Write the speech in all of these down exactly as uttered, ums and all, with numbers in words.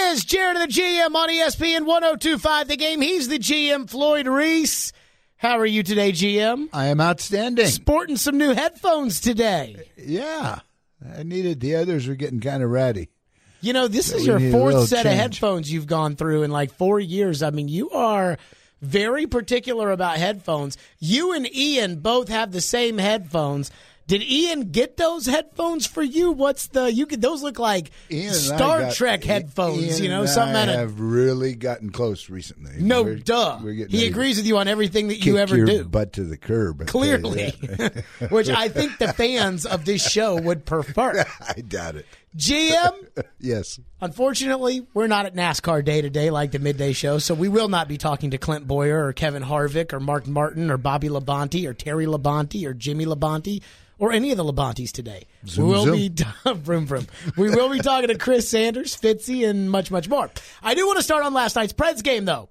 is Jared of the G M on E S P N one oh two point five The Game. He's the G M, Floyd Reese. How are you today, G M? I am outstanding. Sporting some new headphones today. Yeah. I needed, the others were getting kind of ratty. You know, this So is we your need a fourth little set of change. headphones you've gone through in like four years. I mean, you are very particular about headphones. You and Ian both have the same headphones. Did Ian get those headphones for you? What's the you? Could, those look like Ian and I Star got- Trek headphones. Ian you know, and something I out of have really gotten close recently. no We're- duh. we're getting He ready to agrees with you on everything that you kick ever your do. butt to the curb. I tell you Clearly, that. which I think the fans of this show would prefer. I doubt it. G M. Yes. Unfortunately, we're not at NASCAR Day today like the midday show, so we will not be talking to Clint Boyer or Kevin Harvick or Mark Martin or Bobby Labonte or Terry Labonte or Jimmy Labonte or any of the Labontes today. Zoom, we will zoom. be vroom, vroom. We will be talking to Chris Sanders, Fitzy, and much, much more. I do want to start on last night's Preds game, though.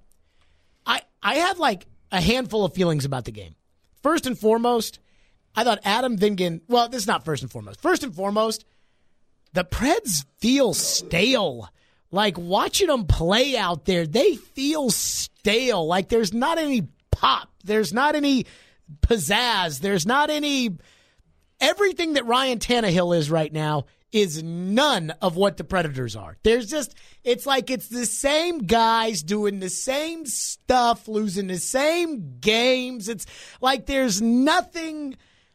I I had like a handful of feelings about the game. First and foremost, I thought Adam Vingan. Well, this is not first and foremost. First and foremost. The Preds feel stale. Like, watching them play out there, they feel stale. Like, there's not any pop. There's not any pizzazz. There's not any... Everything that Ryan Tannehill is right now is none of what the Predators are. There's just... It's like it's the same guys doing the same stuff, losing the same games. It's like there's nothing...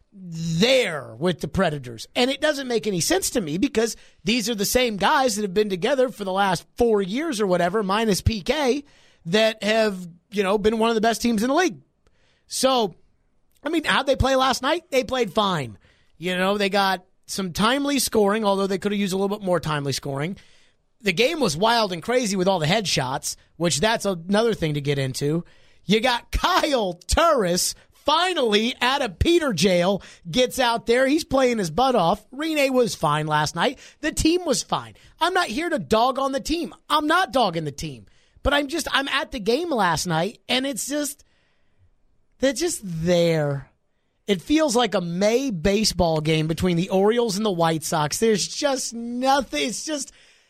there with the Predators. And it doesn't make any sense to me because these are the same guys that have been together for the last four years or whatever, minus P K, that have, you know, been one of the best teams in the league. So, I mean, how'd they play last night? They played fine. You know, they got some timely scoring, although they could have used a little bit more timely scoring. The game was wild and crazy with all the headshots, which that's another thing to get into. You got Kyle Turris finally out of Peter jail, gets out there. He's playing his butt off. Rene was fine last night. The team was fine. I'm not here to dog on the team. I'm not dogging the team. But I'm just, I'm at the game last night, and it's just, they're just there. It feels like a May baseball game between the Orioles and the White Sox. There's just nothing. It's just,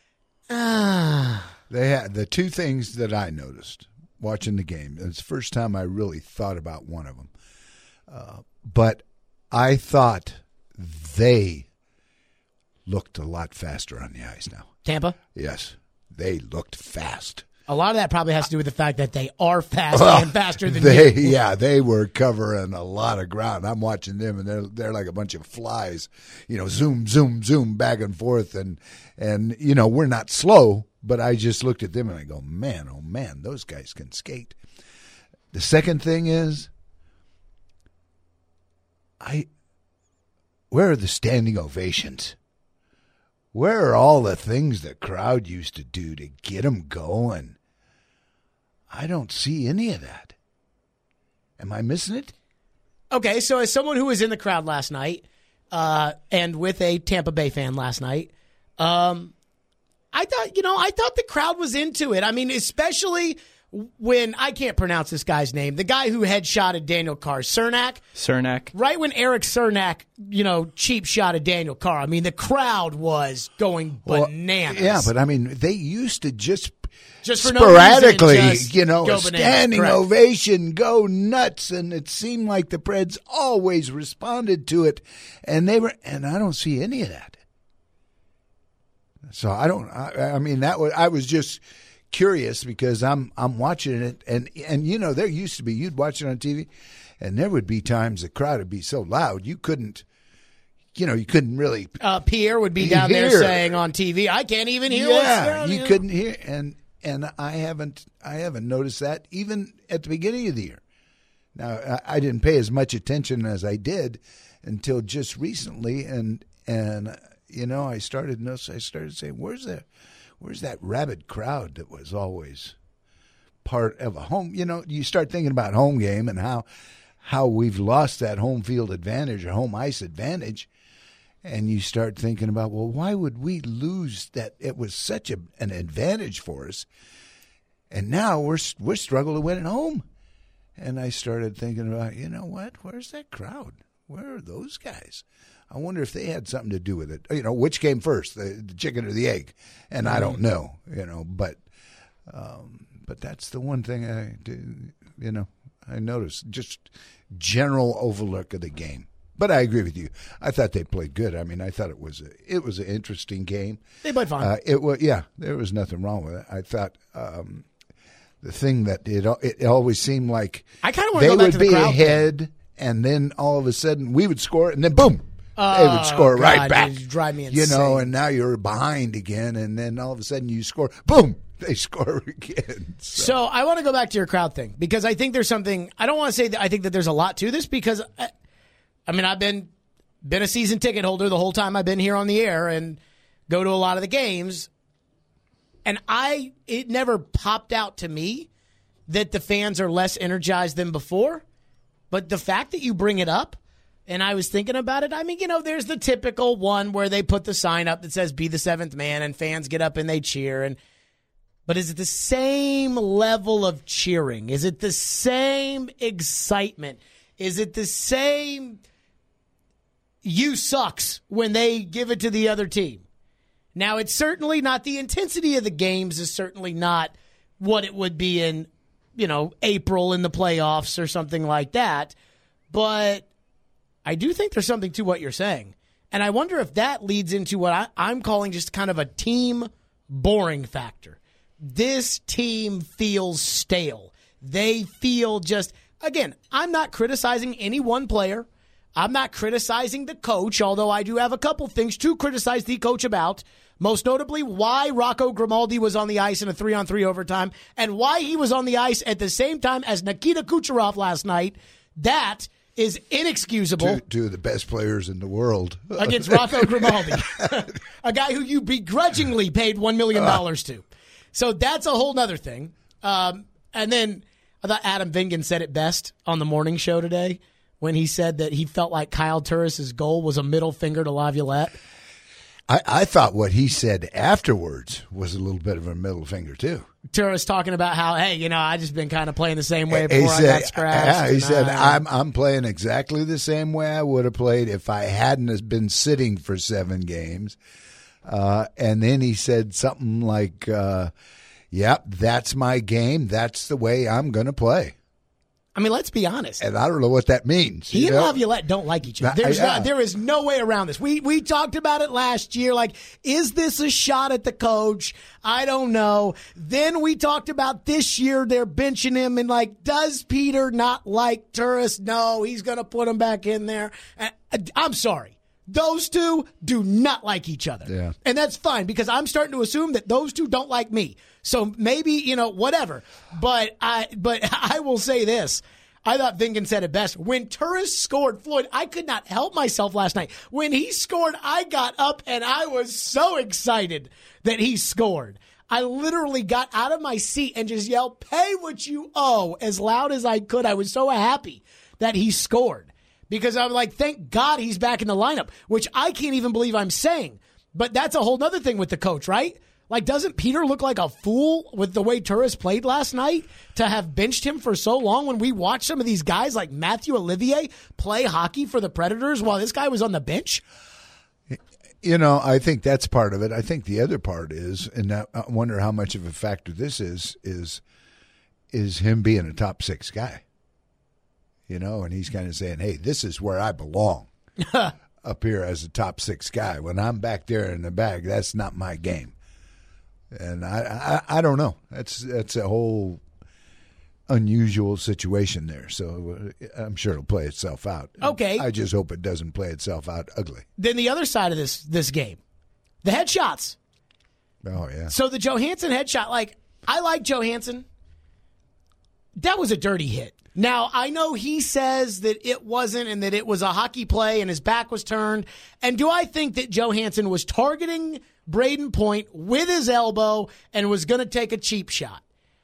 ah. They had the two things that I noticed watching the game. It's the first time I really thought about one of them. Uh, but I thought they looked a lot faster on the ice now. Tampa? Yes, they looked fast. A lot of that probably has to do with the fact that they are fast Well, and faster than they, you. Yeah, they were covering a lot of ground. I'm watching them, and they're they're like a bunch of flies, you know, zoom, zoom, zoom, back and forth, and and you know we're not slow, but I just looked at them and I go, man, oh man, those guys can skate. The second thing is, I, where are the standing ovations? Where are all the things the crowd used to do to get them going? I don't see any of that. Am I missing it? Okay, so as someone who was in the crowd last night uh, and with a Tampa Bay fan last night, um, I thought, you know, I thought the crowd was into it. I mean, especially when, I can't pronounce this guy's name, the guy who headshotted Daniel Carr, Cernak. Cernak. Right when Eric Cernak, you know, cheap shot at Daniel Carr, I mean, the crowd was going bananas. Well, yeah, but I mean, they used to just, just for sporadically, no reason, just you know, go a bananas. standing Correct. ovation, go nuts, and it seemed like the Preds always responded to it, and they were, and I don't see any of that. So I don't. I, I mean, that was. I was just curious because I'm I'm watching it, and and you know, there used to be, you'd watch it on T V, and there would be times the crowd would be so loud you couldn't, you know, you couldn't really. Uh, Pierre would be down there hear. saying on T V, "I can't even hear." Yeah, what's you down, couldn't hear, and and I haven't I haven't noticed that even at the beginning of the year. Now I, I didn't pay as much attention as I did until just recently, and and you know I started notice I started saying, "Where's the where's that rabid crowd that was always part of a home?" You know, you start thinking about home game and how how we've lost that home field advantage or home ice advantage. And you start thinking about, well, why would we lose that? It was such a, an advantage for us, and now we're we're struggling to win at home. And I started thinking about, you know what? Where's that crowd? where are those guys? I wonder if they had something to do with it. You know, which came first, the, the chicken or the egg? And I don't know, you know, but um, but that's the one thing I do, you know, I noticed. Just general overlook of the game. But I agree with you. I thought they played good. I mean, I thought it was a, it was an interesting game. They played fine. Uh, it was, yeah, there was nothing wrong with it. I thought um, the thing that it it always seemed like I kind of want to they go back would to the be crowd ahead, thing. And then all of a sudden we would score, and then boom, oh, they would score God, right back. Dude, drive me insane. You know, and now you're behind again, and then all of a sudden you score, boom, they score again. So, so I want to go back to your crowd thing because I think there's something. I don't want to say that I think that there's a lot to this because, I, I mean, I've been been a season ticket holder the whole time I've been here on the air and go to a lot of the games, and I it never popped out to me that the fans are less energized than before. But the fact that you bring it up, and I was thinking about it, I mean, you know, there's the typical one where they put the sign up that says be the seventh man and fans get up and they cheer. And but is it the same level of cheering? Is it the same excitement? Is it the same you sucks when they give it to the other team? Now, it's certainly not the intensity of the games is certainly not what it would be in, you know, April in the playoffs or something like that. But I do think there's something to what you're saying. And I wonder if that leads into what I, I'm calling just kind of a team boring factor. This team feels stale. They feel just, again, I'm not criticizing any one player. I'm not criticizing the coach, although I do have a couple things to criticize the coach about. Most notably, why Rocco Grimaldi was on the ice in a three-on-three overtime and why he was on the ice at the same time as Nikita Kucherov last night. That is inexcusable. Two, two of the best players in the world. Against Rocco Grimaldi, a guy who you begrudgingly paid one million dollars to. So that's a whole nother thing. Um, and then I thought Adam Vingan said it best on the morning show today when he said that he felt like Kyle Turris' goal was a middle finger to Laviolette. I, I thought what he said afterwards was a little bit of a middle finger, too. Turris talking about how, hey, you know, I just been kind of playing the same way He before said, I got scratched. Yeah, he and said, I, I'm I'm playing exactly the same way I would have played if I hadn't been sitting for seven games. Uh, and then he said something like, uh, yep, that's my game. That's the way I'm going to play. I mean, let's be honest. And I don't know what that means. He and know? Laviolette don't like each other. There's yeah. not, there is no way around this. We we talked about it last year. Like, is this a shot at the coach? I don't know. Then we talked about this year they're benching him and like, does Peter not like Turris? No, he's going to put him back in there. I'm sorry. Those two do not like each other. Yeah. And that's fine because I'm starting to assume that those two don't like me. So maybe, you know, whatever. But I but I will say this. I thought Vingan said it best. When Turris scored, Floyd, I could not help myself last night. When he scored, I got up and I was so excited that he scored. I literally got out of my seat and just yelled, "Pay what you owe," as loud as I could. I was so happy that he scored. Because I'm like, thank God he's back in the lineup, which I can't even believe I'm saying. But that's a whole other thing with the coach, right? Like, doesn't Peter look like a fool with the way Turris played last night to have benched him for so long when we watched some of these guys like Matthew Olivier play hockey for the Predators while this guy was on the bench? You know, I think that's part of it. I think the other part is, and I wonder how much of a factor this is, is, is him being a top six guy. You know, and he's kind of saying, hey, this is where I belong up here as a top six guy. When I'm back there in the bag, that's not my game. And I, I, I don't know. That's that's a whole unusual situation there. So I'm sure it'll play itself out. Okay. I just hope it doesn't play itself out ugly. Then the other side of this this game, the headshots. Oh, yeah. So the Johansson headshot, like, I like Johansson. That was a dirty hit. Now, I know he says that it wasn't and that it was a hockey play and his back was turned. And do I think that Johansson was targeting Braden Point with his elbow and was going to take a cheap shot?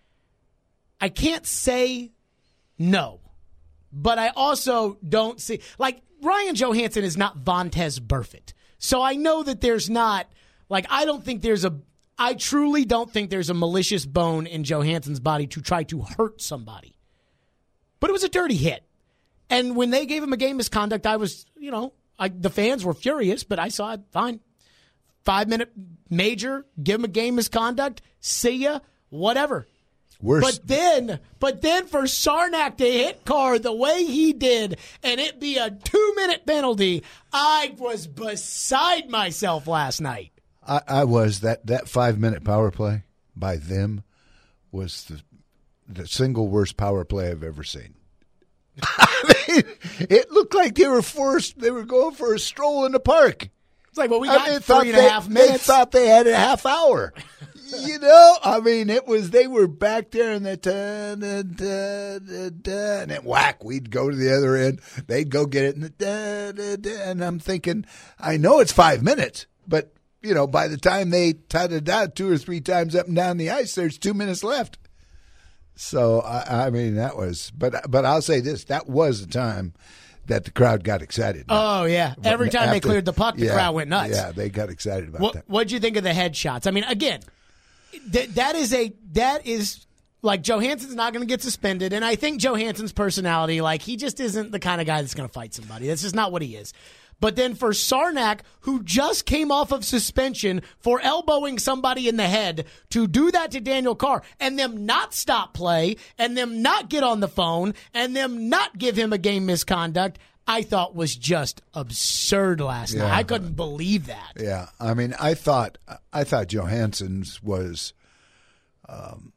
I can't say no. But I also don't see, like, Ryan Johansson is not Vontaze Burfict. So I know that there's not, like, I don't think there's a, I truly don't think there's a malicious bone in Johansson's body to try to hurt somebody. But it was a dirty hit. And when they gave him a game misconduct, I was, you know, I, the fans were furious, but I saw it, fine. Five-minute major, give him a game misconduct, see ya, whatever. Worse. But then, but then for Sarnak to hit Carr the way he did and it be a two-minute penalty, I was beside myself last night. I, I was. That, that five-minute power play by them was the, the single worst power play I've ever seen. I mean, it looked like they were forced, they were going for a stroll in the park. It's like, well, we got I mean, three and they, a half minutes. They thought they had a half hour. You know, I mean, it was, they were back there and the da, da, da, da, da, and then whack, we'd go to the other end. They'd go get it, and the da, da, da, and I'm thinking, I know it's five minutes, but, you know, by the time they tied it out two or three times up and down the ice, there's two minutes left. So, I, I mean, that was, but, but I'll say this, that was the time that the crowd got excited. Oh, yeah. Every time After, they cleared the puck, the yeah, crowd went nuts. Yeah, they got excited about what, that. What'd you think of the headshots? I mean, again, th- that is a that is like Johansson's not going to get suspended, and I think Johansson's personality, like he just isn't the kind of guy that's going to fight somebody. That's just not what he is. But then for Sarnak, who just came off of suspension for elbowing somebody in the head, to do that to Daniel Carr and them not stop play and them not get on the phone and them not give him a game misconduct, I thought was just absurd last yeah. night. I couldn't believe that. Yeah, I mean, I thought I thought Johansson's was, um,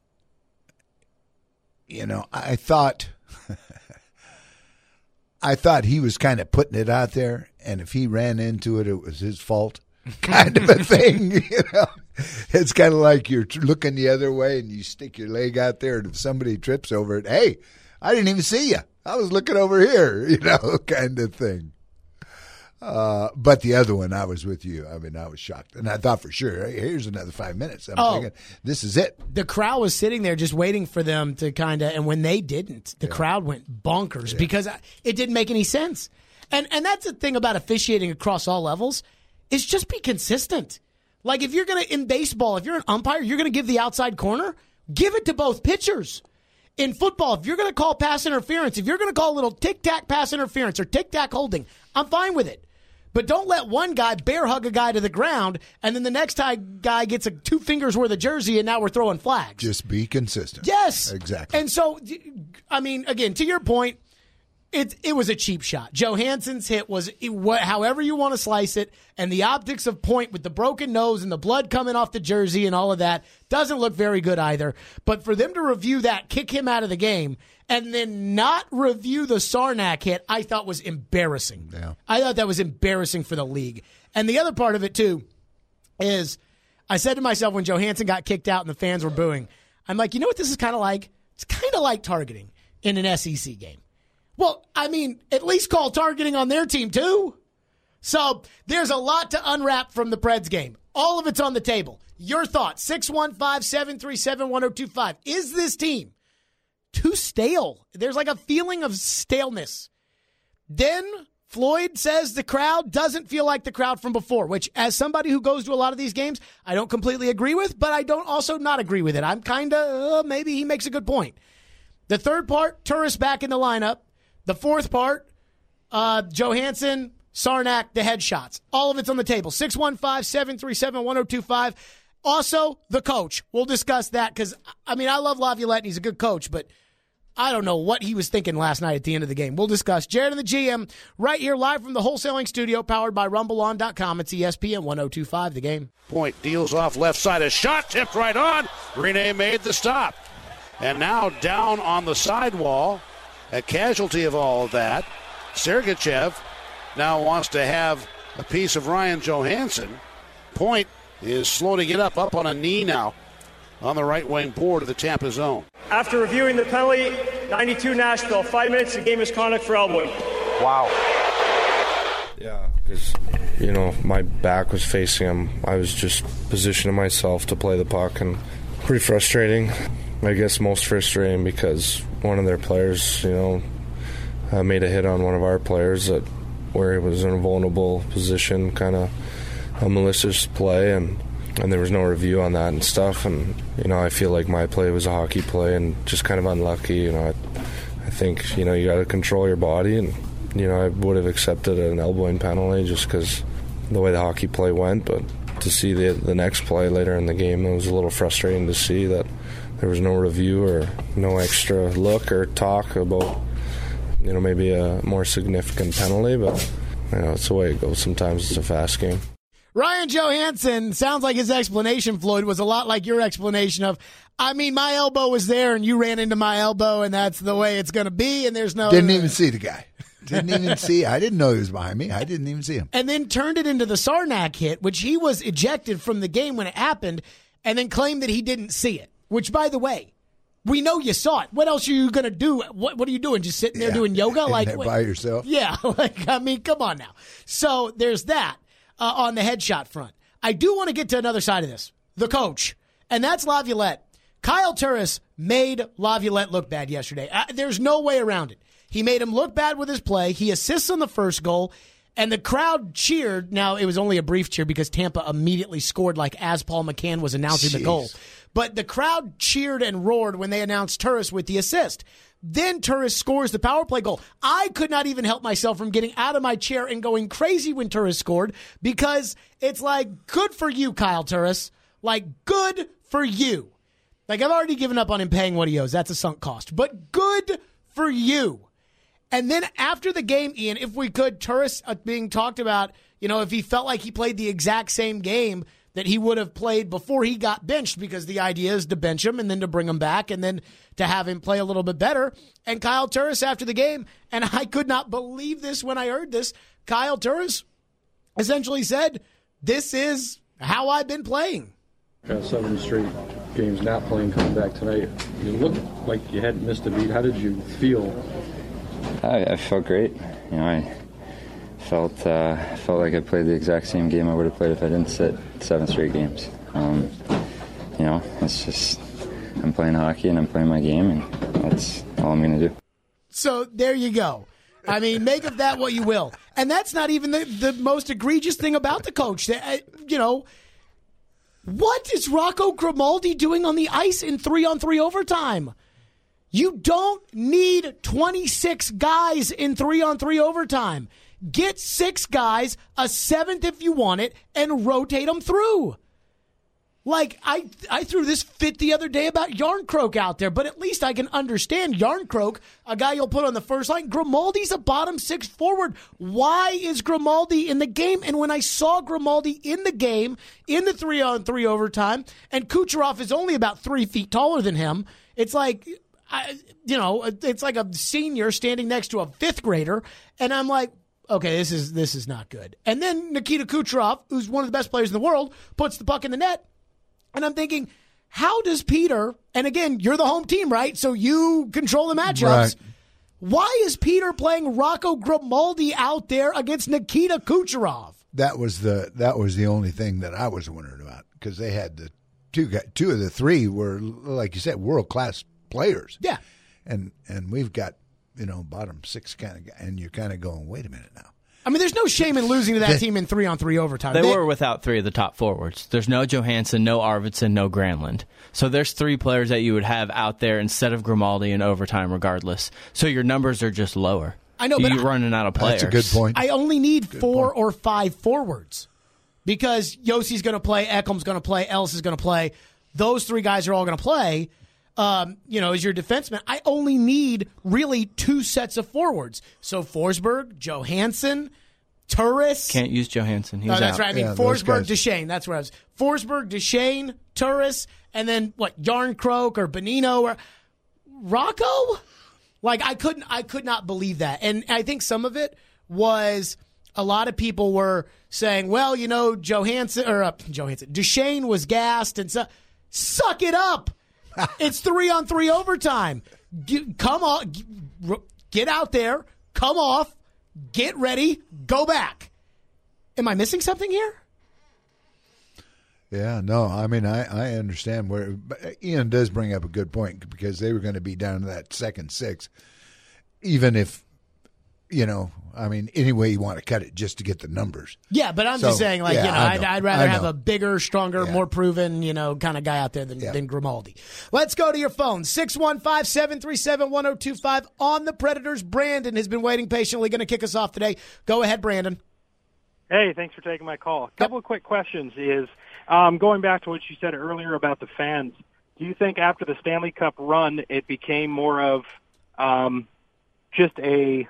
you know, I thought. I thought he was kind of putting it out there, and if he ran into it, it was his fault, kind of a thing. You know, it's kind of like you're looking the other way and you stick your leg out there, and if somebody trips over it, hey, I didn't even see you. I was looking over here, you know, kind of thing. Uh, but the other one, I was with you. I mean, I was shocked. And I thought for sure, hey, here's another five minutes. I'm oh, thinking, this is it. The crowd was sitting there just waiting for them to kind of, and when they didn't, the yeah. crowd went bonkers yeah. because it didn't make any sense. And and that's the thing about officiating across all levels, is just be consistent. Like if you're going to, in baseball, if you're an umpire, you're going to give the outside corner, give it to both pitchers. In football, if you're going to call pass interference, if you're going to call a little tic-tac pass interference or tic-tac holding, I'm fine with it. But don't let one guy bear hug a guy to the ground, and then the next guy gets a two fingers worth of jersey, and now we're throwing flags. Just be consistent. Yes. Exactly. And so, I mean, again, to your point, it it was a cheap shot. Johansson's hit was, however you want to slice it, and the optics of Point with the broken nose and the blood coming off the jersey and all of that doesn't look very good either. But for them to review that, kick him out of the game, and then not review the Sarnak hit, I thought was embarrassing. Yeah. I thought that was embarrassing for the league. And the other part of it, too, is I said to myself when Johansson got kicked out and the fans were booing, I'm like, you know what this is kind of like? It's kind of like targeting in an S E C game. Well, I mean, at least call targeting on their team, too. So there's a lot to unwrap from the Preds game. All of it's on the table. Your thoughts, six one five, seven three seven, one oh two five. Is this team too stale? There's like a feeling of staleness. Then Floyd says the crowd doesn't feel like the crowd from before, which as somebody who goes to a lot of these games, I don't completely agree with, but I don't also not agree with it. I'm kind of, uh, maybe he makes a good point. The third part, Turris back in the lineup. The fourth part, uh, Johansson, Sarnak, the headshots. All of it's on the table. six one five, seven three seven, one oh two five. Also, the coach. We'll discuss that because, I mean, I love Laviolette and he's a good coach, but I don't know what he was thinking last night at the end of the game. We'll discuss. Jared and the G M right here live from the wholesaling studio powered by rumble on dot com. It's E S P N one oh two five, the game. Point deals off left side. A shot tipped right on. Rene made the stop. And now down on the sidewall, a casualty of all of that, Sergachev now wants to have a piece of Ryan Johansson. Point is slow to get up, up on a knee now on the right wing board of the Tampa zone. After reviewing the penalty, ninety-two Nashville, five minutes of game misconduct for elbowing. Wow. Yeah, because, you know, my back was facing him. I was just positioning myself to play the puck, and pretty frustrating. I guess most frustrating because one of their players, you know, uh, made a hit on one of our players that where he was in a vulnerable position, kind of a malicious play, and, and there was no review on that and stuff. And, you know, I feel like my play was a hockey play and just kind of unlucky. You know, I, I think, you know, you got to control your body, and, you know, I would have accepted an elbowing penalty just because the way the hockey play went, but to see the the next play later in the game, it was a little frustrating to see that there was no review or no extra look or talk about, you know, maybe a more significant penalty, but, you know, it's the way it goes. Sometimes it's a fast game. Ryan Johansson, sounds like his explanation, Floyd, was a lot like your explanation of, I mean, my elbow was there and you ran into my elbow and that's the way it's going to be, and there's no... Didn't even see the guy. Didn't even see. I didn't know he was behind me. I didn't even see him. And then turned it into the Sarnak hit, which he was ejected from the game when it happened, and then claimed that he didn't see it. Which, by the way, we know you saw it. What else are you going to do? What What are you doing? Just sitting there Yeah. doing yoga? In Like there wait. by yourself? Yeah. Like, I mean, come on now. So there's that uh, on the headshot front. I do want to get to another side of this. The coach. And that's Laviolette. Kyle Turris made Laviolette look bad yesterday. Uh, there's no way around it. He made him look bad with his play. He assists on the first goal, and the crowd cheered. Now, it was only a brief cheer because Tampa immediately scored like as Paul McCann was announcing Jeez. the goal. But the crowd cheered and roared when they announced Turris with the assist. Then Turris scores the power play goal. I could not even help myself from getting out of my chair and going crazy when Turris scored, because it's like, good for you, Kyle Turris. Like, good for you. Like, I've already given up on him paying what he owes. That's a sunk cost. But good for you. And then after the game, Ian, if we could, Turris uh, being talked about, you know, if he felt like he played the exact same game that he would have played before he got benched, because the idea is to bench him and then to bring him back and then to have him play a little bit better. And Kyle Turris after the game, and I could not believe this when I heard this, Kyle Turris essentially said, this is how I've been playing. Got seven straight games not playing, coming back tonight. You looked like you hadn't missed a beat. How did you feel? I, I felt great. You know, I felt uh, felt like I played the exact same game I would have played if I didn't sit seven straight games. Um, you know, it's just I'm playing hockey and I'm playing my game, and that's all I'm going to do. So there you go. I mean, make of that what you will. And that's not even the, the most egregious thing about the coach. Uh, you know, what is Rocco Grimaldi doing on the ice in three-on-three overtime? You don't need twenty-six guys in three-on-three overtime. Get six guys, a seventh if you want it, and rotate them through. Like, I I threw this fit the other day about Yarncroke out there, but at least I can understand Yarncroke, a guy you'll put on the first line. Grimaldi's a bottom six forward. Why is Grimaldi in the game? And when I saw Grimaldi in the game, in the three-on-three overtime, and Kucherov is only about three feet taller than him, it's like, I, you know, it's like a senior standing next to a fifth grader, and I'm like, okay, this is this is not good. And then Nikita Kucherov, who's one of the best players in the world, puts the puck in the net. And I'm thinking, how does Peter, and again, you're the home team, right? So you control the matchups. Right. Why is Peter playing Rocco Grimaldi out there against Nikita Kucherov? That was the that was the only thing that I was wondering about, because they had the two guys, two of the three were, like you said, world class players. Yeah. And and we've got, you know, bottom six kind of guy, and you're kind of going, wait a minute now. I mean, there's no shame in losing to that team in three-on-three overtime. They, they were without three of the top forwards. There's no Johansson, no Arvidsson, no Granlund. So there's three players that you would have out there instead of Grimaldi in overtime regardless. So your numbers are just lower. I know, but You're running out of players. That's a good point. I only need Good four point. or five forwards, because Yossi's going to play, Ekholm's going to play, Ellis is going to play. Those three guys are all going to play. Um, you know, as your defenseman, I only need really two sets of forwards. So Forsberg, Johansson, Turris. Can't use Johansson. He's No, that's out. right. I mean, Yeah, those Forsberg, guys. Duchesne. That's where I was. Forsberg, Duchesne, Turris, and then what? Yarncroke or Bonino or Rocco? Like, I couldn't. I could not believe that, and I think some of it was a lot of people were saying, "Well, you know, Johansson or uh, Johansson, Duchesne was gassed," and so suck it up. It's three on three overtime. Get, come on, get out there, come off, get ready, go back. Am I missing something here? Yeah, no, I mean, I, I understand where but Ian does bring up a good point, because they were going to be down to that second six, even if you know, I mean, any way you want to cut it just to get the numbers. Yeah, but I'm So, just saying, like, yeah, you know, I I'd, know. I'd rather I have know. a bigger, stronger, Yeah. more proven, you know, kind of guy out there than, Yeah. than Grimaldi. Let's go to your phone. six one five, seven three seven, one oh two five on the Predators. Brandon has been waiting patiently, going to kick us off today. Go ahead, Brandon. Hey, thanks for taking my call. A couple of quick questions is, um, going back to what you said earlier about the fans, do you think after the Stanley Cup run it became more of um, just a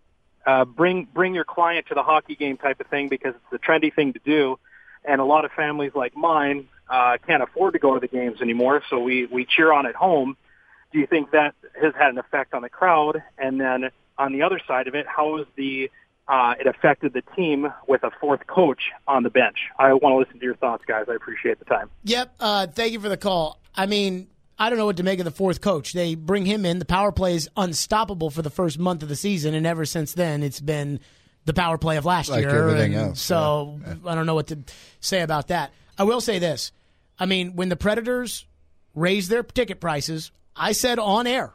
uh, bring bring your client to the hockey game type of thing because it's the trendy thing to do, and a lot of families like mine uh, can't afford to go to the games anymore, so we, we cheer on at home. Do you think that has had an effect on the crowd? And then on the other side of it, how has the uh, it affected the team with a fourth coach on the bench? I want to listen to your thoughts, guys. I appreciate the time. Yep. Uh, thank you for the call. I mean, I don't know what to make of the fourth coach. They bring him in. The power play is unstoppable for the first month of the season, and ever since then, it's been the power play of last Like year. everything and else, So yeah. I don't know what to say about that. I will say this. I mean, when the Predators raised their ticket prices, I said on air,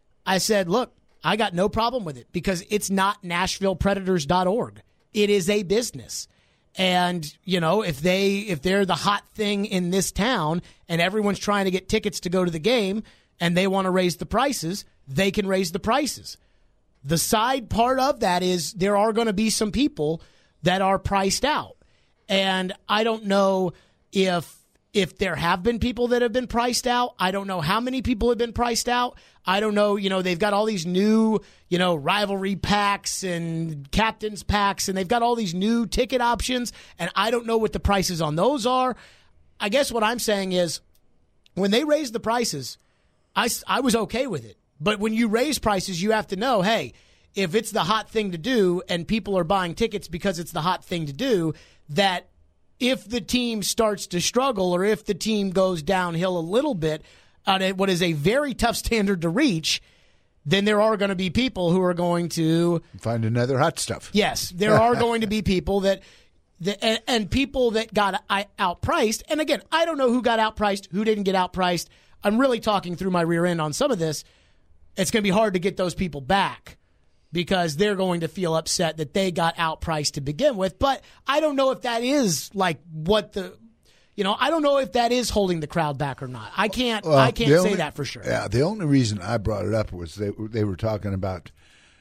I said, look, I got no problem with it because it's not Nashville Predators dot org. It is a business. And, you know, if they if they're the hot thing in this town and everyone's trying to get tickets to go to the game and they want to raise the prices, they can raise the prices. The side part of that is there are going to be some people that are priced out. And I don't know if if there have been people that have been priced out. I don't know how many people have been priced out. I don't know, you know, they've got all these new, you know, rivalry packs and captains packs, and they've got all these new ticket options, and I don't know what the prices on those are. I guess what I'm saying is when they raised the prices, I, I was okay with it. But when you raise prices, you have to know, hey, if it's the hot thing to do and people are buying tickets because it's the hot thing to do, that if the team starts to struggle or if the team goes downhill a little bit on what is a very tough standard to reach, then there are going to be people who are going to Find another hot stuff. Yes, there are going to be people that, that and, and people that got outpriced. And again, I don't know who got outpriced, who didn't get outpriced. I'm really talking through my rear end on some of this. It's going to be hard to get those people back because they're going to feel upset that they got outpriced to begin with. But I don't know if that is like what the, you know, I don't know if that is holding the crowd back or not. I can't, Well, I can't the say only- that for sure. Yeah, the only reason I brought it up was they they were talking about,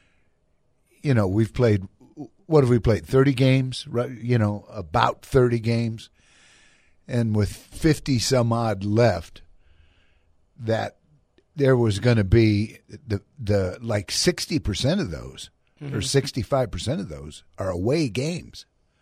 you know, we've played, what have we played? thirty games, right? You know, about thirty games, and with fifty some odd left, that there was going to be the the like sixty percent of those Mm-hmm. or sixty-five percent of those are away games.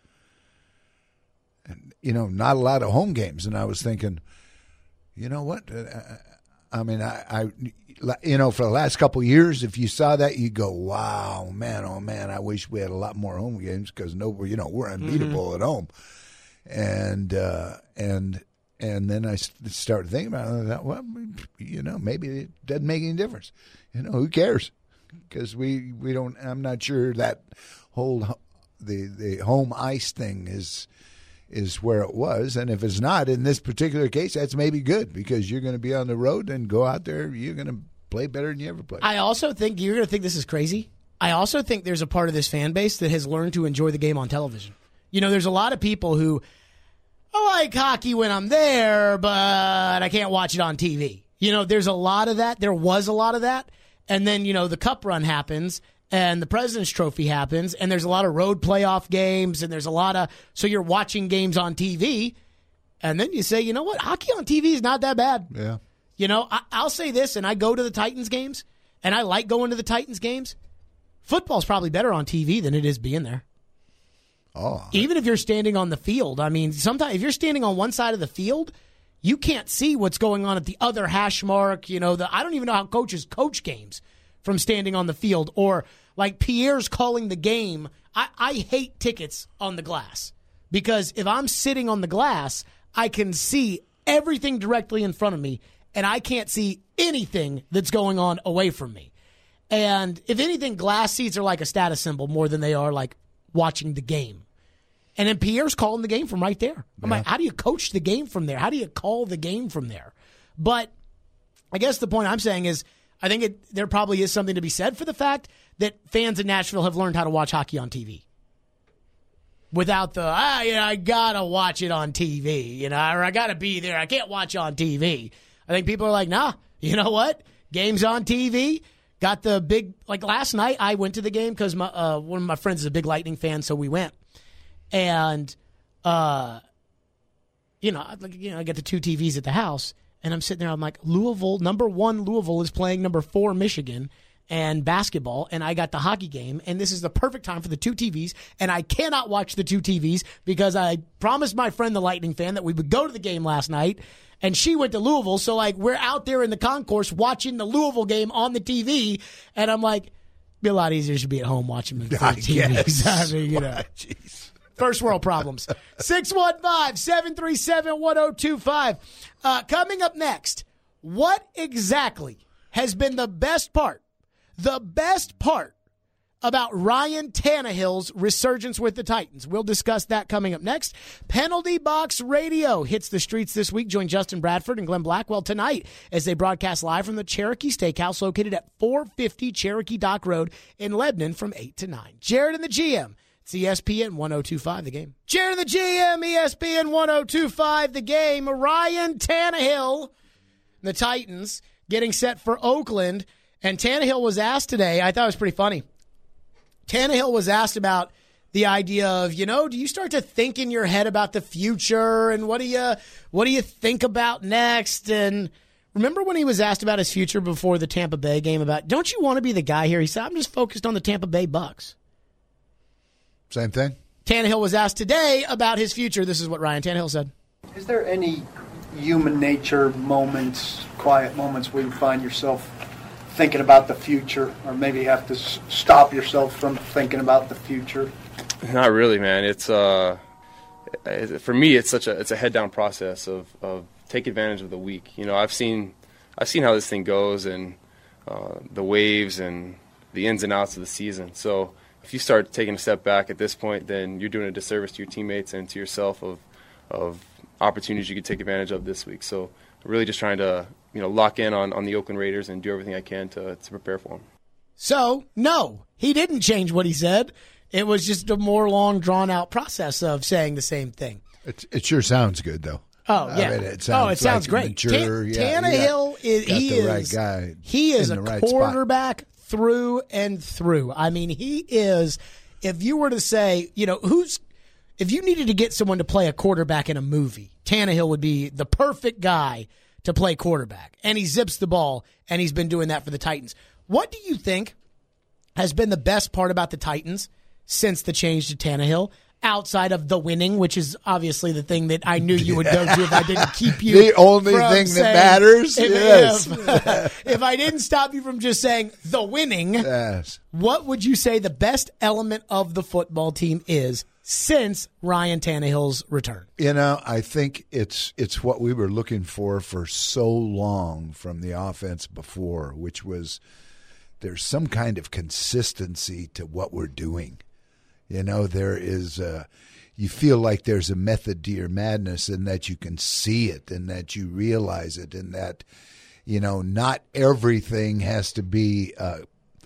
And, you know, not a lot of home games. And I was thinking, you know what? Uh, I mean, I, I, you know, for the last couple of years, if you saw that, you go, wow, man, oh, man, I wish we had a lot more home games because, no, you know, we're unbeatable at home. And, uh, and, and then I started thinking about it. I thought, well, you know, maybe it doesn't make any difference. You know, who cares? Because we, we don't, I'm not sure that whole, the, the home ice thing is, is where it was. And if it's not, in this particular case, that's maybe good because you're going to be on the road and go out there. You're going to play better than you ever played. I also think you're going to think this is crazy. I also think there's a part of this fan base that has learned to enjoy the game on television. You know, there's a lot of people who, I like hockey when I'm there, but I can't watch it on T V. You know, there's a lot of that. There was a lot of that. And then, you know, the cup run happens and the President's Trophy happens and there's a lot of road playoff games and there's a lot of, so you're watching games on T V and then you say, you know what, hockey on T V is not that bad. Yeah. You know, I, I'll say this, and I go to the Titans games and I like going to the Titans games. Football's probably better on T V than it is being there. Oh. Even if you're standing on the field, I mean, sometimes if you're standing on one side of the field, you can't see what's going on at the other hash mark. You know, the, I don't even know how coaches coach games from standing on the field or like Pierre's calling the game. I, I hate tickets on the glass because if I'm sitting on the glass, I can see everything directly in front of me and I can't see anything that's going on away from me. And if anything, glass seats are like a status symbol more than they are like watching the game. And then Pierre's calling the game from right there. I'm Yeah. like, how do you coach the game from there? How do you call the game from there? But I guess the point I'm saying is I think it, there probably is something to be said for the fact that fans in Nashville have learned how to watch hockey on T V. Without the, ah, you know, I gotta watch it on T V, you know, or I gotta be there. I can't watch on T V. I think people are like, nah, you know what? Game's on T V. Got the big, like last night I went to the game because my uh, one of my friends is a big Lightning fan, so we went. And, uh, you know, I, you know, I got the two T Vs at the house, and I'm sitting there, I'm like, Louisville, number one Louisville is playing number four Michigan. And basketball, and I got the hockey game, and this is the perfect time for the two T Vs, and I cannot watch the two T Vs because I promised my friend, the Lightning fan, that we would go to the game last night, and she went to Louisville, so, like, we're out there in the concourse watching the Louisville game on the T V, and I'm like, it'd be a lot easier to be at home watching the T Vs. I mean, you know. Jeez. First world problems. six one five, seven three seven, one oh two five. Uh, coming up next, what exactly has been the best part The best part about Ryan Tannehill's resurgence with the Titans? We'll discuss that coming up next. Penalty Box Radio hits the streets this week. Join Justin Bradford and Glenn Blackwell tonight as they broadcast live from the Cherokee Steakhouse located at four fifty Cherokee Dock Road in Lebanon from eight to nine. Jared and the G M. It's E S P N one oh two point five, The Game. Jared and the G M, E S P N one oh two point five, The Game. Ryan Tannehill, the Titans, getting set for Oakland. And Tannehill was asked today, I thought it was pretty funny. Tannehill was asked about the idea of, you know, do you start to think in your head about the future and what do you what do you think about next? And remember when he was asked about his future before the Tampa Bay game about, don't you want to be the guy here? He said, I'm just focused on the Tampa Bay Bucks. Same thing. Tannehill was asked today about his future. This is what Ryan Tannehill said. Is there any human nature moments, quiet moments where you find yourself thinking about the future, or maybe you have to s- stop yourself from thinking about the future? Not really, man. It's uh, for me, it's such a it's a head down process of, of take advantage of the week. You know, I've seen I've seen how this thing goes and uh, the waves and the ins and outs of the season. So if you start taking a step back at this point, then you're doing a disservice to your teammates and to yourself of of opportunities you could take advantage of this week. So really just trying to, you know, lock in on, on the Oakland Raiders and do everything I can to to prepare for them. So, no, he didn't change what he said. It was just a more long, drawn-out process of saying the same thing. It, it sure sounds good, though. Oh, yeah. I mean, it sounds oh, it sounds like great. Mature, Tan- yeah, Tannehill, got, is, got he the is, right guy he is a right quarterback spot. through and through. I mean, he is, if you were to say, you know, who's, if you needed to get someone to play a quarterback in a movie, Tannehill would be the perfect guy to play quarterback. And he zips the ball, and he's been doing that for the Titans. What do you think has been the best part about the Titans since the change to Tannehill, outside of the winning, which is obviously the thing that I knew you would go to if I didn't keep you the only from thing saying, that matters? If, yes. if, if I didn't stop you from just saying the winning, yes. What would you say the best element of the football team is since Ryan Tannehill's return? You know, I think it's it's what we were looking for for so long from the offense before, which was there's some kind of consistency to what we're doing. You know, there is a, you feel like there's a method to your madness and that you can see it and that you realize it and that, you know, not everything has to be a,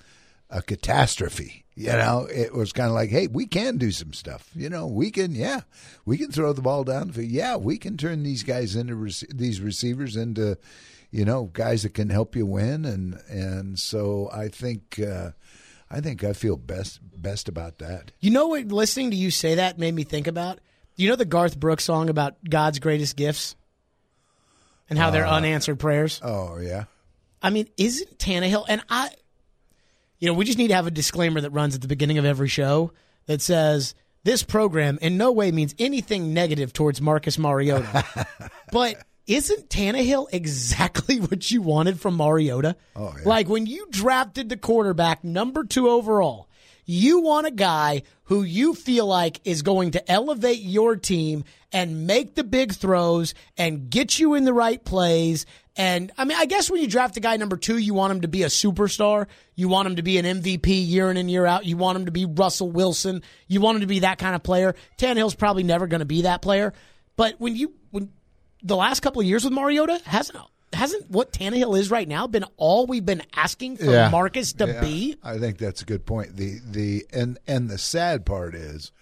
a catastrophe. You know, it was kind of like, hey, we can do some stuff. You know, we can, yeah, we can throw the ball down. Yeah, we can turn these guys into rec- these receivers into, you know, guys that can help you win. And and so I think uh, I think I feel best best about that. You know what? Listening to you say that made me think about. You know the Garth Brooks song about God's greatest gifts and how uh, they're unanswered prayers. Oh yeah. I mean, isn't Tannehill and I? You know, we just need to have a disclaimer that runs at the beginning of every show that says, this program in no way means anything negative towards Marcus Mariota. But isn't Tannehill exactly what you wanted from Mariota? Oh, yeah. Like when you drafted the quarterback number two overall, you want a guy who you feel like is going to elevate your team and make the big throws and get you in the right plays. And, I mean, I guess when you draft a guy number two, you want him to be a superstar. You want him to be an M V P year in and year out. You want him to be Russell Wilson. You want him to be that kind of player. Tannehill's probably never going to be that player. But when you when the last couple of years with Mariota, hasn't hasn't what Tannehill is right now been all we've been asking for Yeah. Marcus to Yeah, be? I think that's a good point. The the and and the sad part is,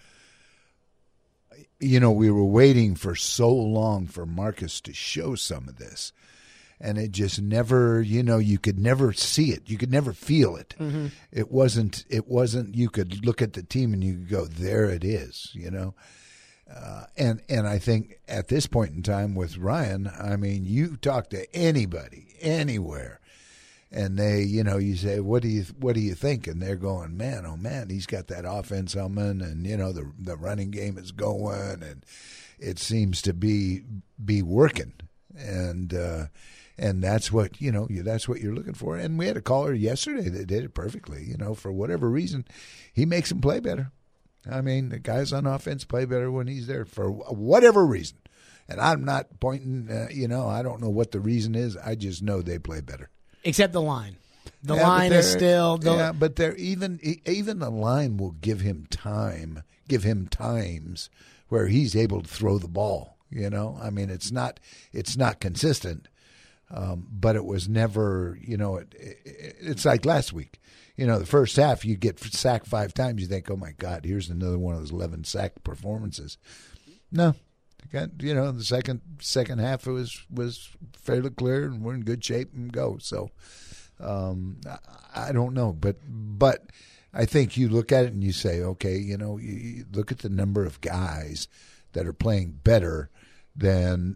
you know, we were waiting for so long for Marcus to show some of this, and it just never, you know, you could never see it, you could never feel it. Mm-hmm. It wasn't. It wasn't. You could look at the team and you could go, there it is, you know. Uh, and and I think at this point in time with Ryan, I mean, you talk to anybody, anywhere, and they, you know, you say, what do you what do you think? And they're going, man, oh man, he's got that offense humming, and you know the the running game is going, and it seems to be be working, and uh, and that's what you know that's what you're looking for. And we had a caller yesterday that did it perfectly. You know, for whatever reason, he makes them play better. I mean, the guys on offense play better when he's there for whatever reason. And I'm not pointing, uh, you know, I don't know what the reason is. I just know they play better. Except the line. The Yeah, line but is they're- still. The, yeah, but they're even even the line will give him time, give him times where he's able to throw the ball. You know, I mean, it's not it's not consistent, um, but it was never. You know, it, it, it's like last week. You know, the first half you get sacked five times, you think, oh my God, here's another one of those eleven sack performances. No. You know, the second second half it was was fairly clear, and we're in good shape and go. So, um, I, I don't know, but but I think you look at it and you say, okay, you know, you, you look at the number of guys that are playing better than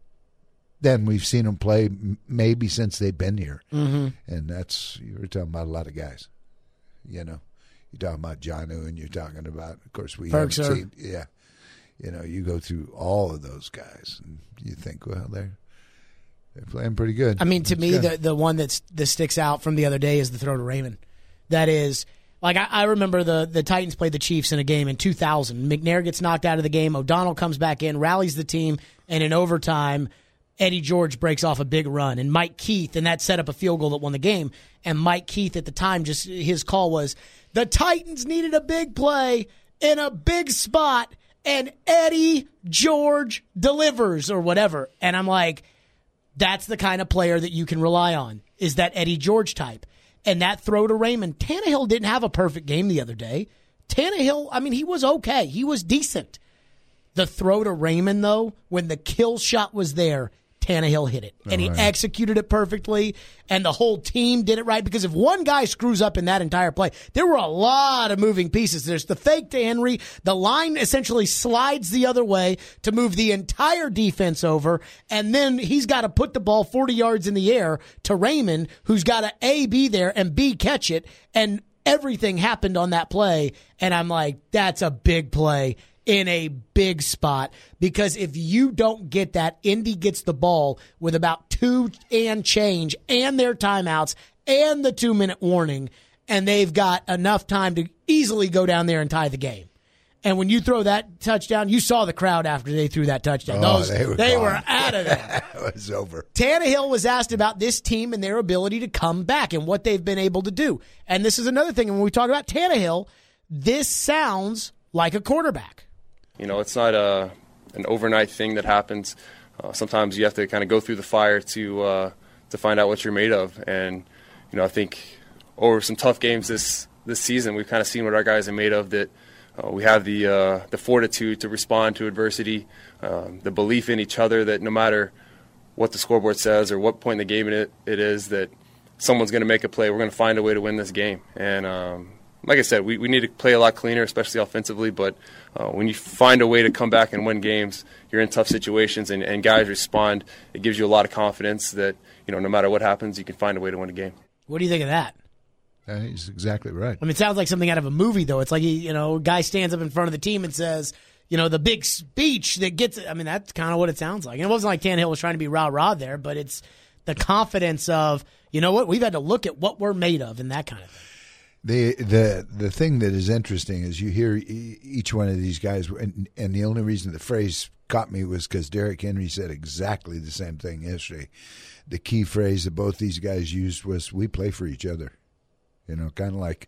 than we've seen them play m- maybe since they've been here, mm-hmm. and that's you're talking about a lot of guys. You know, you're talking about Jonnu, and you're talking about, of course, we haven't Ferguson. seen, yeah. You know, you go through all of those guys, and you think, well, they're they're playing pretty good. I mean, to It's me, good. the the one that's that sticks out from the other day is the throw to Raymond. That is, like, I, I remember the, the Titans played the Chiefs in a game in two thousand. McNair gets knocked out of the game. O'Donnell comes back in, rallies the team, and in overtime, Eddie George breaks off a big run. And Mike Keith, and that set up a field goal that won the game. And Mike Keith at the time, just his call was, the Titans needed a big play in a big spot, and Eddie George delivers or whatever. And I'm like, that's the kind of player that you can rely on, is that Eddie George type. And that throw to Raymond. Tannehill didn't have a perfect game the other day. Tannehill, I mean, he was okay. He was decent. The throw to Raymond, though, when the kill shot was there, Tannehill hit it. And he right. executed it perfectly, and the whole team did it right. Because if one guy screws up in that entire play, there were a lot of moving pieces. There's the fake to Henry. The line essentially slides the other way to move the entire defense over, and then he's got to put the ball forty yards in the air to Raymond, who's got to A, be there, and B, catch it. And everything happened on that play, and I'm like, that's a big play in a big spot, because if you don't get that, Indy gets the ball with about two and change and their timeouts and the two-minute warning, and they've got enough time to easily go down there and tie the game. And when you throw that touchdown, you saw the crowd after they threw that touchdown. Oh, Those, they were they gone. were out of there. It was over. Tannehill was asked about this team and their ability to come back and what they've been able to do. And this is another thing. When we talk about Tannehill, this sounds like a quarterback. You know, it's not a an overnight thing that happens. Uh, sometimes you have to kind of go through the fire to uh, to find out what you're made of. And you know, I think over some tough games this this season, we've kind of seen what our guys are made of. That uh, we have the uh, the fortitude to respond to adversity, um, the belief in each other that no matter what the scoreboard says or what point in the game it it is, that someone's going to make a play. We're going to find a way to win this game. And um, like I said, we, we need to play a lot cleaner, especially offensively. But uh, when you find a way to come back and win games, you're in tough situations, and, and guys respond. It gives you a lot of confidence that, you know, no matter what happens, you can find a way to win a game. What do you think of that? Uh, he's exactly right. I mean, it sounds like something out of a movie, though. It's like, he, you know, a guy stands up in front of the team and says, you know, the big speech that gets it. I mean, that's kind of what it sounds like. And it wasn't like Tannehill was trying to be rah-rah there, but it's the confidence of, you know what, we've had to look at what we're made of and that kind of thing. The the the thing that is interesting is you hear e- each one of these guys, and, and the only reason the phrase caught me was because Derrick Henry said exactly the same thing yesterday. The key phrase that both these guys used was, "We play for each other," you know, kind of like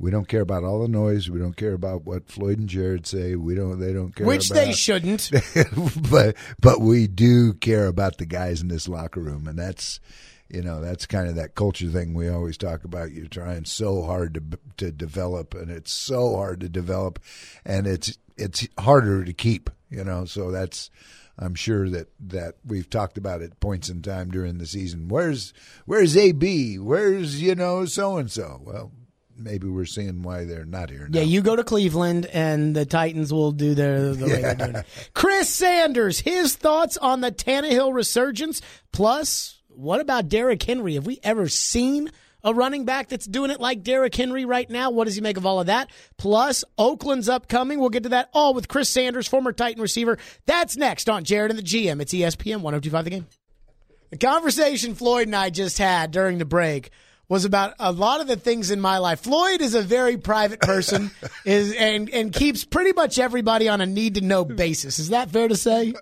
We don't care about all the noise. We don't care about what Floyd and Jared say. We don't. They don't care. Which about, they shouldn't. but but we do care about the guys in this locker room, and that's you know that's kind of that culture thing we always talk about. You're trying so hard to to develop, and it's so hard to develop, and it's it's harder to keep. You know, so that's. I'm sure that, that we've talked about at points in time during the season. Where's where's A B? Where's, you know, so-and-so? Well, maybe we're seeing why they're not here now. Yeah, you go to Cleveland, and the Titans will do their the way Yeah. they're doing it. Chris Sanders, his thoughts on the Tannehill resurgence. Plus, what about Derrick Henry? Have we ever seen a running back that's doing it like Derrick Henry right now? What does he make of all of that? Plus, Oakland's upcoming. We'll get to that all with Chris Sanders, former Titan receiver. That's next on Jared and the G M. It's E S P N one oh two point five The Game. The conversation Floyd and I just had during the break was about a lot of the things in my life. Floyd is a very private person is and, and keeps pretty much everybody on a need-to-know basis. Is that fair to say?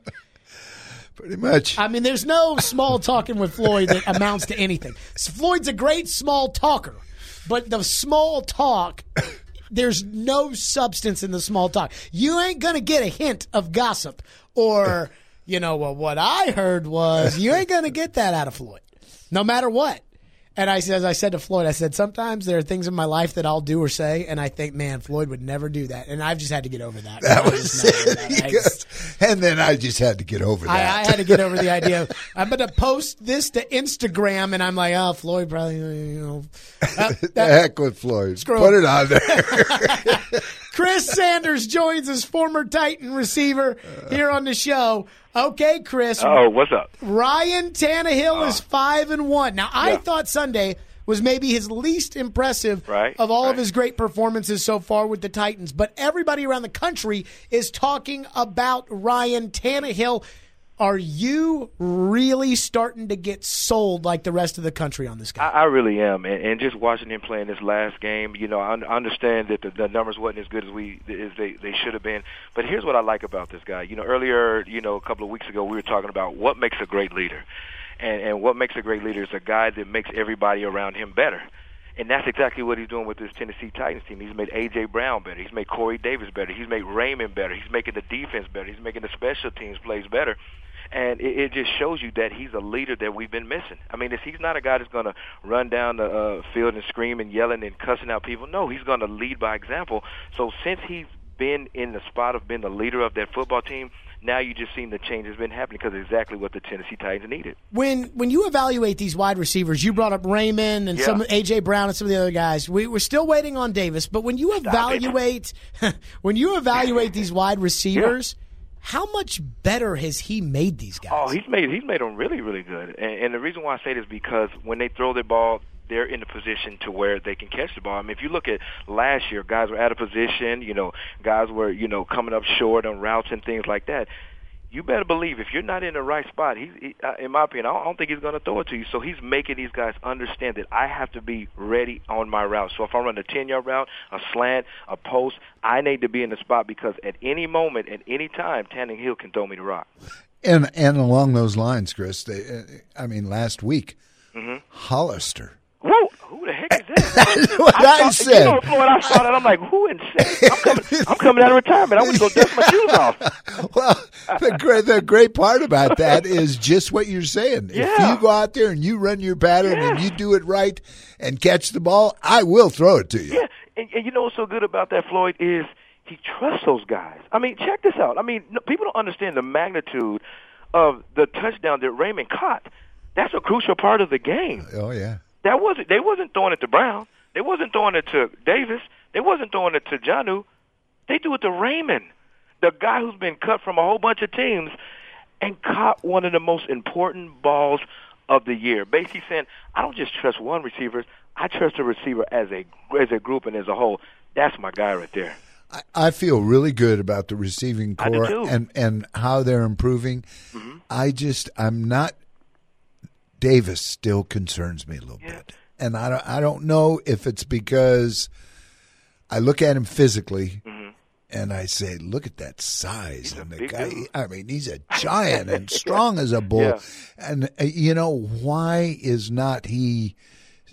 Pretty much. I mean, there's no small talking with Floyd that amounts to anything. Floyd's a great small talker, but the small talk, there's no substance in the small talk. You ain't going to get a hint of gossip or, you know, well, what I heard was you ain't going to get that out of Floyd, no matter what. And I said, as I said to Floyd, I said, sometimes there are things in my life that I'll do or say, and I think, man, Floyd would never do that. And I've just had to get over that. That was it. I just- And then I just had to get over that. I, I had to get over the idea of, I'm going to post this to Instagram, and I'm like, oh, Floyd probably, you know. Uh, the that, heck with Floyd. Screw Put him. it on there. Chris Sanders joins us, former Titan receiver, here on the show. Okay, Chris. Oh, what's up? Ryan Tannehill Uh, is five and one. Now, I yeah. thought Sunday was maybe his least impressive Right, of all right. of his great performances so far with the Titans. But everybody around the country is talking about Ryan Tannehill. Are you really starting to get sold like the rest of the country on this guy? I, I really am, and, and just watching him play in this last game, you know, I un- understand that the, the numbers wasn't as good as we as they, they should have been. But here's what I like about this guy. You know, earlier, you know, a couple of weeks ago, we were talking about what makes a great leader, and and what makes a great leader is a guy that makes everybody around him better. And that's exactly what he's doing with this Tennessee Titans team. He's made A J. Brown better. He's made Corey Davis better. He's made Raymond better. He's making the defense better. He's making the special teams plays better. And it, it just shows you that he's a leader that we've been missing. I mean, if he's not a guy that's going to run down the uh, field and scream and yelling and cussing out people. No, he's going to lead by example. So since he's been in the spot of being the leader of that football team, now you just seen the change that's been happening because it's exactly what the Tennessee Titans needed. When when you evaluate these wide receivers, you brought up Raymond and Yeah. some A J. Brown and some of the other guys. We, we're still waiting on Davis, but when you evaluate when you evaluate these wide receivers, how much better has he made these guys? Oh, he's made he's made them really, really good. And, and the reason why I say this is because when they throw the ball, they're in a position to where they can catch the ball. I mean, if you look at last year, guys were out of position. You know, guys were you know coming up short on routes and things like that. You better believe if you're not in the right spot, he's he, uh, in my opinion, I don't, I don't think he's going to throw it to you. So he's making these guys understand that I have to be ready on my route. So if I run a ten-yard route, a slant, a post, I need to be in the spot because at any moment, at any time, Tannehill can throw me the rock. And and along those lines, Chris, they, uh, I mean, last week, Mm-hmm. Hollister. Whoa, who the heck is that? That's what I, I said. You know, Floyd, I saw that. I'm like, who in I'm coming, I'm coming out of retirement. I want to go dust my shoes off. Well, the great, the great part about that is just what you're saying. Yeah. If you go out there and you run your pattern Yeah. and you do it right and catch the ball, I will throw it to you. Yeah, and, and you know what's so good about that, Floyd, is he trusts those guys. I mean, check this out. I mean, no, people don't understand the magnitude of the touchdown that Raymond caught. That's a crucial part of the game. Oh, yeah. That wasn't. They wasn't throwing it to Brown. They wasn't throwing it to Davis. They wasn't throwing it to Jonnu. They threw it to Raymond, the guy who's been cut from a whole bunch of teams, and caught one of the most important balls of the year. Basically saying, I don't just trust one receiver. I trust the receiver as a as a group and as a whole. That's my guy right there. I, I feel really good about the receiving I do core too. and, and how they're improving. Mm-hmm. I just, I'm not, Davis still concerns me a little Yeah. bit. And I don't, I don't know if it's because I look at him physically Mm-hmm. and I say, look at that size. He's a And the big guy, dude. I mean, he's a giant and strong as a bull. Yeah. And, uh, you know, why is not he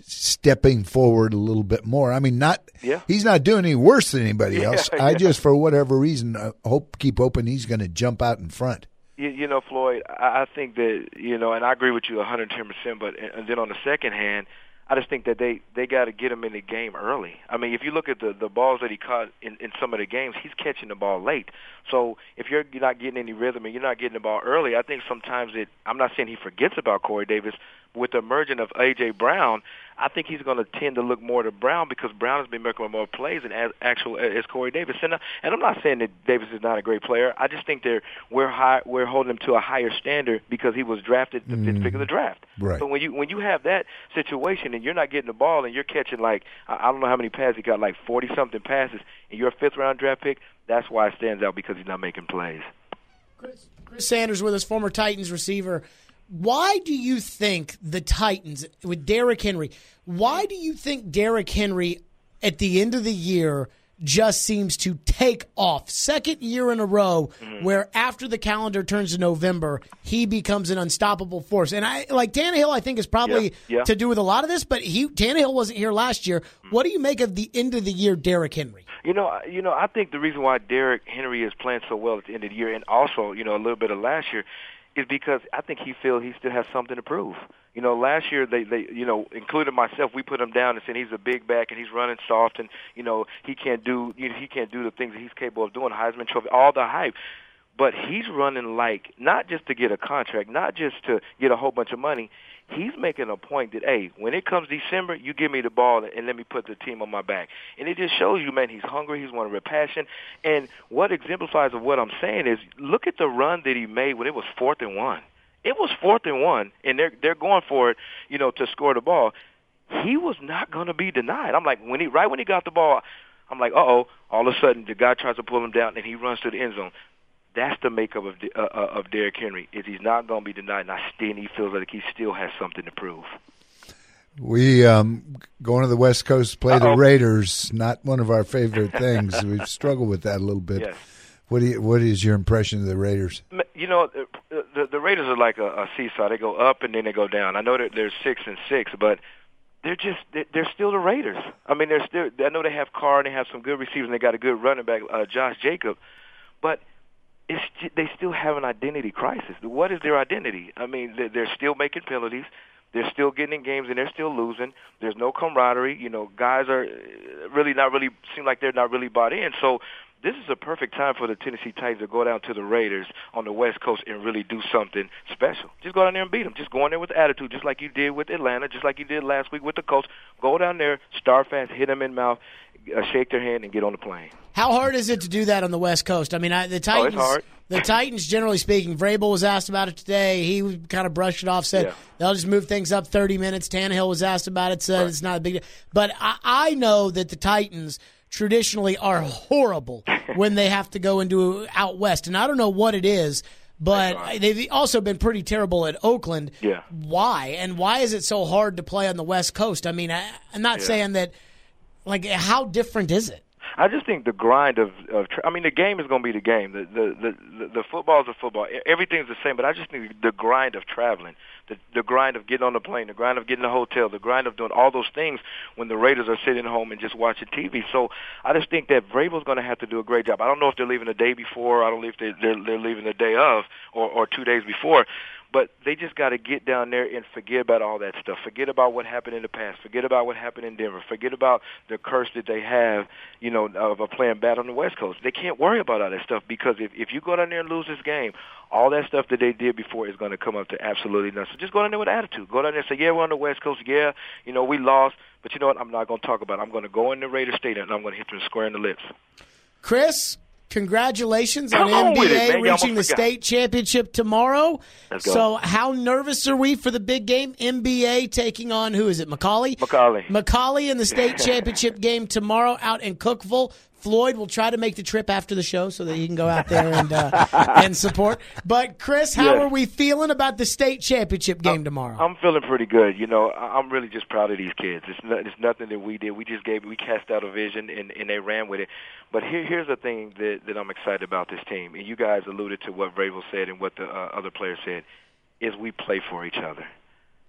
stepping forward a little bit more. I mean, not yeah. he's not doing any worse than anybody Yeah, else. yeah. I just, for whatever reason, I hope keep hoping he's going to jump out in front. You, you know, Floyd, I, I think that, you know, and I agree with you one hundred ten percent, but and then on the second hand, I just think that they, they got to get him in the game early. I mean, if you look at the, the balls that he caught in, in some of the games, he's catching the ball late. So if you're not getting any rhythm and you're not getting the ball early, I think sometimes it, I'm not saying he forgets about Corey Davis, but with the emergence of A J. Brown, I think he's going to tend to look more to Brown because Brown has been making more plays than as actual as Corey Davis. And, and I'm not saying that Davis is not a great player. I just think they're we're high, we're holding him to a higher standard because he was drafted the fifth pick of the draft. Right. So when you when you have that situation and you're not getting the ball and you're catching like I don't know how many passes he got, like forty something passes, and you're a fifth round draft pick, that's why it stands out because he's not making plays. Chris, Chris Sanders with us, former Titans receiver. Why do you think the Titans, with Derrick Henry, why do you think Derrick Henry at the end of the year just seems to take off? Second year in a row mm-hmm. where after the calendar turns to November, he becomes an unstoppable force. And I like Tannehill, I think, is probably yeah, yeah. to do with a lot of this, but he Tannehill wasn't here last year. What do you make of the end of the year Derrick Henry? You know, you know, I think the reason why Derrick Henry is playing so well at the end of the year and also, you know, a little bit of last year is because I think he feels he still has something to prove. You know, last year they, they, you know, including myself, we put him down and said he's a big back and he's running soft and you know he can't do, you know, he can't do the things that he's capable of doing. Heisman Trophy, all the hype, but he's running like not just to get a contract, not just to get a whole bunch of money. He's making a point that, hey, when it comes December, you give me the ball and let me put the team on my back. And it just shows you, man, he's hungry, he's one with passion. And what exemplifies of what I'm saying is look at the run that he made when it was fourth and one. It was fourth and one, and they're they're going for it, you know, to score the ball. He was not going to be denied. I'm like, when he right when he got the ball, I'm like, uh-oh, all of a sudden the guy tries to pull him down, and he runs to the end zone. That's the makeup of uh, of Derrick Henry. Is he's not going to be denied, and I still he feels like he still has something to prove. We um, going to the West Coast, play Uh-oh. the Raiders. Not one of our favorite things. We've struggled with that a little bit. Yes. What do you, what is your impression of the Raiders? You know, the, the, the Raiders are like a, a seesaw. They go up and then they go down. I know that they're six and six, but they're just they're, they're still the Raiders. I mean, they're still. I know they have Carr and they have some good receivers and they got a good running back, uh, Josh Jacobs, but. It's, they still have an identity crisis. What is their identity? I mean, they're, they're still making penalties. They're still getting in games, and they're still losing. There's no camaraderie. You know, guys are really not really seem like they're not really bought in. So this is a perfect time for the Tennessee Titans to go down to the Raiders on the West Coast and really do something special. Just go down there and beat them. Just go in there with attitude, just like you did with Atlanta, just like you did last week with the Colts. Go down there, star fans, hit them in the mouth, uh, shake their hand, and get on the plane. How hard is it to do that on the West Coast? I mean, I, the Titans. Oh, it's hard. The Titans, generally speaking, Vrabel was asked about it today. He kind of brushed it off, said yeah. they'll just move things up thirty minutes. Tannehill was asked about it, said right. it's not a big deal. But I, I know that the Titans traditionally are horrible when they have to go into out west, and I don't know what it is. But right. they've also been pretty terrible at Oakland. Yeah. Why? And why is it so hard to play on the West Coast? I mean, I, I'm not yeah. saying that. Like, how different is it? I just think the grind of, of I mean, the game is going to be the game. The the the, the football is a football. Everything's the same, but I just think the grind of traveling, the the grind of getting on the plane, the grind of getting in the hotel, the grind of doing all those things when the Raiders are sitting home and just watching T V. So I just think that Vrabel's going to have to do a great job. I don't know if they're leaving the day before. I don't know if they're they're, they're leaving the day of or, or two days before. But they just got to get down there and forget about all that stuff. Forget about what happened in the past. Forget about what happened in Denver. Forget about the curse that they have, you know, of a playing bad on the West Coast. They can't worry about all that stuff because if, if you go down there and lose this game, all that stuff that they did before is going to come up to absolutely nothing. So just go down there with attitude. Go down there and say, yeah, we're on the West Coast. Yeah, you know, we lost. But you know what? I'm not going to talk about it. I'm going to go in the Raiders Stadium and I'm going to hit them square in the lips. Chris? Congratulations Come on on N B A with it, man. You reaching the almost forgot. state championship tomorrow. Let's go. So how nervous are we for the big game? N B A taking on, who is it, Macaulay? Macaulay. Macaulay in the state championship game tomorrow out in Cookeville. Floyd will try to make the trip after the show so that he can go out there and uh, and support. But, Chris, how Yeah. are we feeling about the state championship game I'm, tomorrow? I'm feeling pretty good. You know, I- I'm really just proud of these kids. It's, not, it's nothing that we did. We just gave, we cast out a vision, and, and they ran with it. But here, here's the thing that, that I'm excited about this team, and you guys alluded to what Vrabel said and what the uh, other players said, is we play for each other.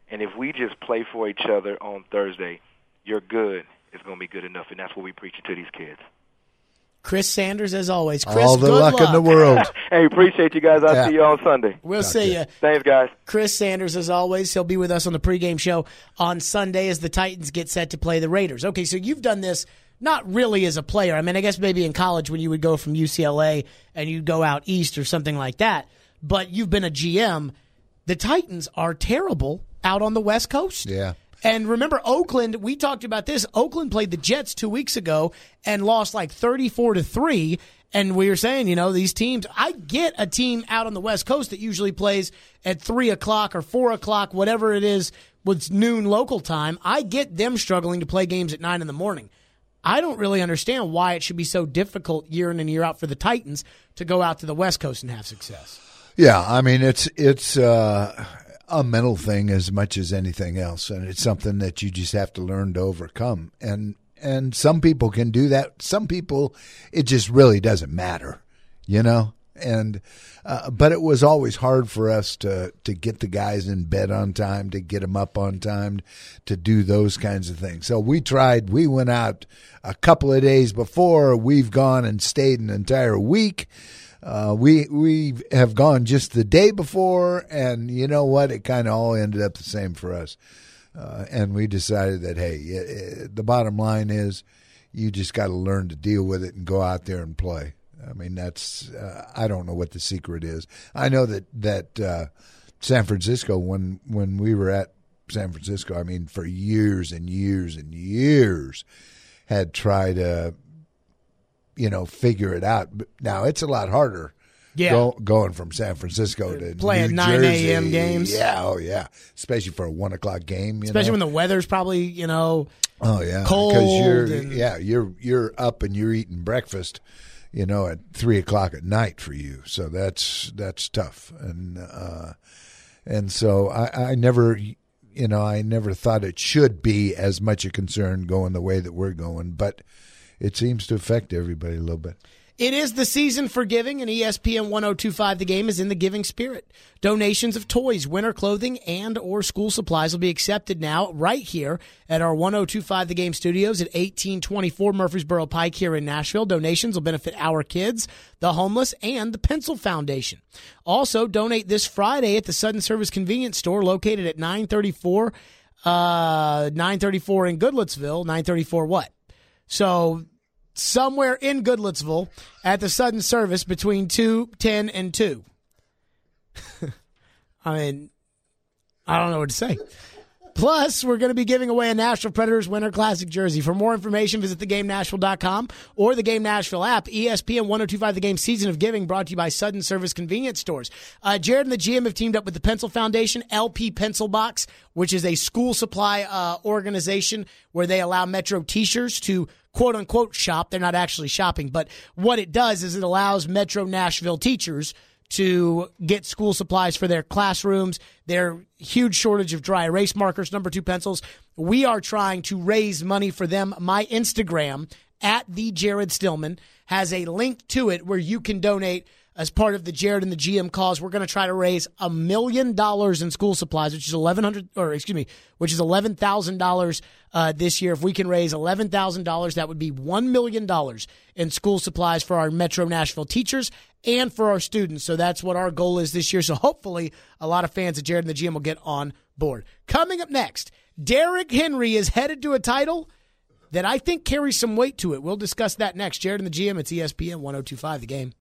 And if we just play for each other on Thursday, you're good. It's going to be good enough, and that's what we preaching to these kids. Chris Sanders, as always. Chris, all the good luck, luck in the world. Hey, appreciate you guys. I'll Yeah. see you on Sunday. We'll Got see you. you. Thanks, guys. Chris Sanders, as always. He'll be with us on the pregame show on Sunday as the Titans get set to play the Raiders. Okay, so you've done this not really as a player. I mean, I guess maybe in college when you would go from U C L A and you'd go out east or something like that. But you've been a G M. The Titans are terrible out on the West Coast. Yeah. And remember, Oakland, we talked about this. Oakland played the Jets two weeks ago and lost like thirty-four to three. And we were saying, you know, these teams, I get a team out on the West Coast that usually plays at three o'clock or four o'clock, whatever it is, with noon local time. I get them struggling to play games at nine in the morning. I don't really understand why it should be so difficult year in and year out for the Titans to go out to the West Coast and have success. Yeah, I mean, it's it's uh, a mental thing as much as anything else, and it's something that you just have to learn to overcome. And and some people can do that. Some people, it just really doesn't matter, you know. And uh, but it was always hard for us to to get the guys in bed on time, to get them up on time, to do those kinds of things. So we tried. We went out a couple of days before. We've gone and stayed an entire week. Uh, we we have gone just the day before, and you know what? It kind of all ended up the same for us. Uh, and we decided that, hey, it, it, the bottom line is you just got to learn to deal with it and go out there and play. I mean, that's uh, I don't know what the secret is. I know that that uh, San Francisco, when when we were at San Francisco, I mean, for years and years and years, had tried to, you know, figure it out. But now it's a lot harder. Yeah, go, going from San Francisco to playing New nine Jersey. a.m. games. Yeah, oh yeah, especially for a one o'clock game. You Especially know? when the weather's probably, you know, oh yeah, cold. Because you're and, yeah you're you're up and you're eating breakfast, you know, at three o'clock at night for you. So that's that's tough. And uh, and so I, I never, you know, I never thought it should be as much a concern going the way that we're going, but it seems to affect everybody a little bit. It is the season for giving, and E S P N one oh two point five The Game is in the giving spirit. Donations of toys, winter clothing, and or school supplies will be accepted now right here at our one oh two point five The Game studios at eighteen twenty-four Murfreesboro Pike here in Nashville. Donations will benefit our kids, the homeless, and the Pencil Foundation. Also, donate this Friday at the Sudden Service Convenience Store located at nine thirty-four, uh, nine thirty-four in Goodlettsville. nine thirty-four what? So somewhere in Goodlettsville at the Sudden Service between two ten and two. I mean, I don't know what to say. Plus, we're going to be giving away a Nashville Predators Winter Classic jersey. For more information, visit the game nashville dot com or the Game Nashville app. E S P N one oh two point five The Game Season of Giving brought to you by Sudden Service Convenience Stores. Uh, Jared and the G M have teamed up with the Pencil Foundation, L P Pencil Box, which is a school supply uh, organization where they allow Metro teachers to quote-unquote shop. They're not actually shopping, but what it does is it allows Metro Nashville teachers to get school supplies for their classrooms, their huge shortage of dry erase markers, number two pencils. We are trying to raise money for them. My Instagram, at the Jared Stillman, has a link to it where you can donate as part of the Jared and the G M cause. We're going to try to raise a million dollars in school supplies, which is eleven hundred, or excuse me, which is eleven thousand dollars uh, this year. If we can raise eleven thousand dollars, that would be one million dollars in school supplies for our Metro Nashville teachers and for our students. So that's what our goal is this year. So hopefully a lot of fans of Jared and the G M will get on board. Coming up next, Derrick Henry is headed to a title that I think carries some weight to it. We'll discuss that next. Jared and the G M, it's E S P N one oh two point five The Game.